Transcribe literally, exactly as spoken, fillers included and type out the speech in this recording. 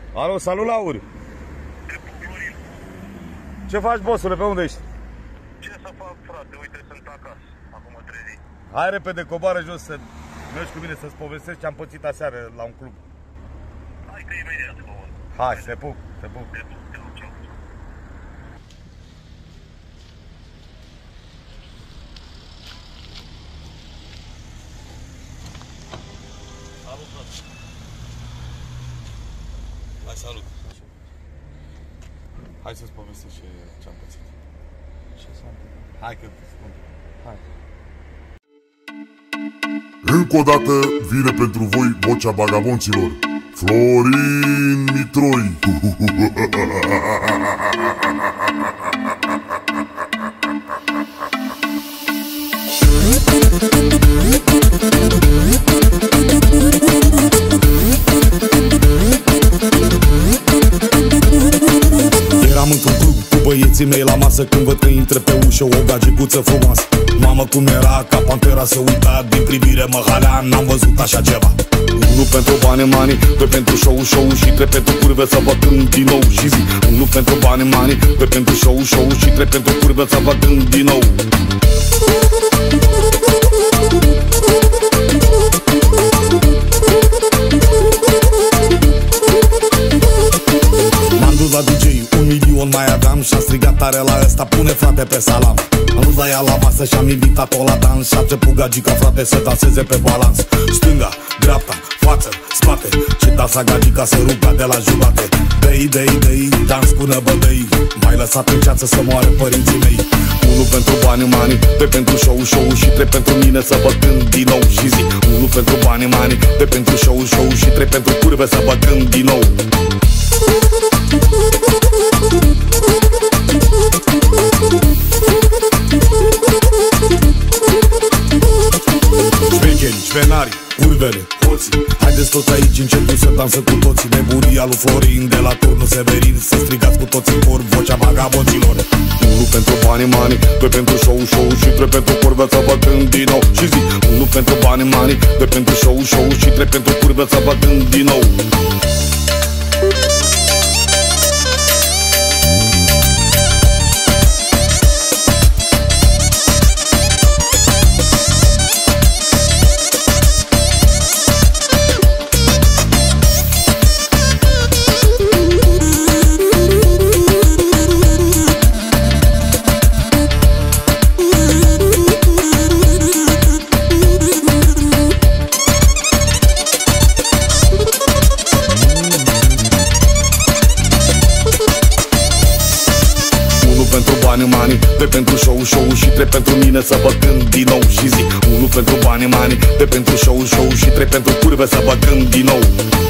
Alo, salut, Laur! Ce faci, bossule, pe unde ești? Ce să fac, frate? Uite, sunt acasă. Acum mă trezi. Hai repede, coboară jos să mergi cu mine să-ți povestesc ce am pățit aseară la un club. Hai că imediat, bă. Hai, te pup, te pup. Te pup, te pup, ceau. Salut, frate. Hai, salut. Hai să-ți povestesc ce, ce am pățit. Ce s-a întâmplat? Hai că spun. Hai. Încă o dată vine pentru voi vocea vagabonților, Florin Mitroi. Eram într-un club cu băieții mei la masă când văd că intră pe ușă o gagicuță frumoasă. Mamă, cum era, ca pantera se uita, din privire mă halea, n-am văzut așa ceva. Unu pentru bani, mani, doi pentru show, show și trei pentru curve să vă cânt din nou și zic. Unu pentru bani, mani, doi pentru show, show și trei pentru curve să vă cânt din nou. M-am dus la D J, un milion mai aveam și-a strigat tare la ăsta, pune frate pe salam. Am dus la ea la masă și-am invitat-o la dans și-a început gagica, frate, să danseze pe balans. Stânga, dreapta, față, spate, și dansa gagica se ruga de la jumate. Dei, dei, dei, dans până bădăi, m-ai lăsat în ceață să moară părinții mei. Unu pentru bani, mani, doi pentru show, show și trei pentru mine să vă cânt din nou și zic. Unu pentru bani, mani, doi pentru show, show și trei pentru curve să vă cânt din nou. Șmecheri, șvenari, curvele, hoții, haideți toți aici încetul să dansă cu toții. Nebunia lui Florin de la turnul Severin, să strigați cu toții în cor vocea vagabonților. Unu pentru bani, mani, doi pentru show, show și trei pentru curve să vă cânt din nou și zic. Unu pentru bani, mani, doi pentru show, show și trei pentru curve să vă cânt din nou. Mani, doi pentru show, show și trei pentru mine să vă cânt din nou și zic. Unu pentru bani, mani, doi pentru show, show și trei pentru curve să vă cânt din nou.